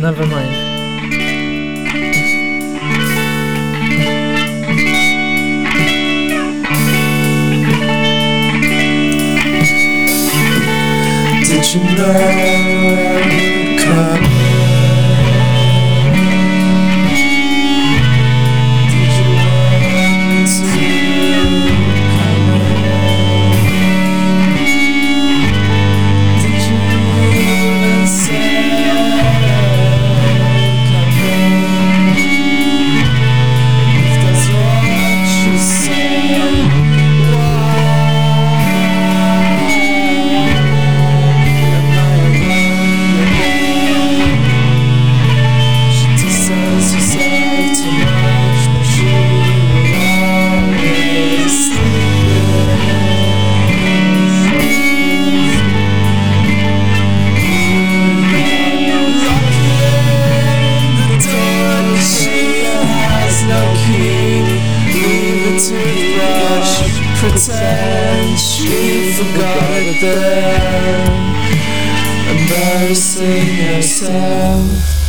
Never mind. Did you know I would come? Did you want to come in? Did you even say come in? If that's what you say, why? Toothbrush, pretend she forgot it there, embarrassing herself.